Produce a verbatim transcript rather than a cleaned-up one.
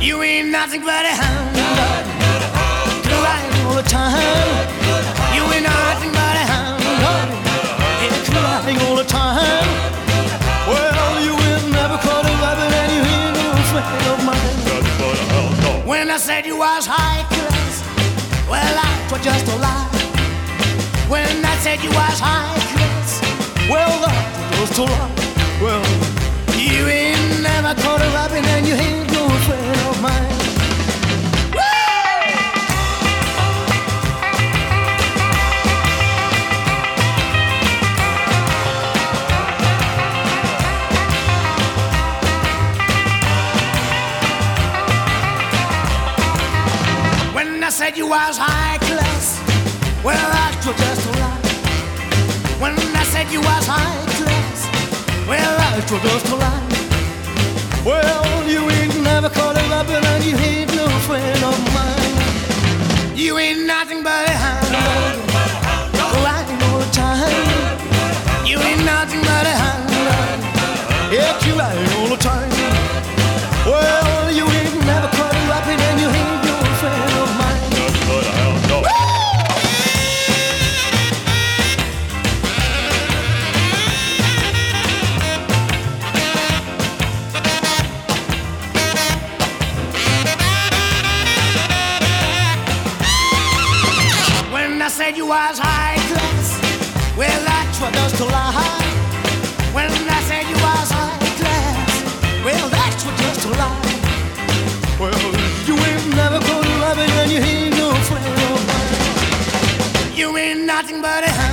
You ain't nothing but a hound dog, crying all the time. You ain't nothing but a hound dog, yeah, crying all the time. Well, you ain't never caught a rabbit and you ain't no friend of mine. When I said you was high class, well, that was just a lie. When I said you was high class, well, that was just a lie. Well, you ain't never caught a rabbit and you ain't no friend of mine. When I said you was high class, well, that was just a lie. When I said you was high class, well, that was just a lie. Well, you ain't never caught a rabbit and you ain't no friend of mine. You ain't nothing but a hound dog, crying all the time. You ain't nothing but a hound dog, yeah, crying all the time. Well, you ain't never caught a rabbit and you ain't no friend of mine. Nothing but a hound dog. When I said you was high class, well, that was just a lie. When I said you was high class, well, that was just a lie. Well, you ain't never gonna love it and you ain't no friend of mine. You ain't nothing but a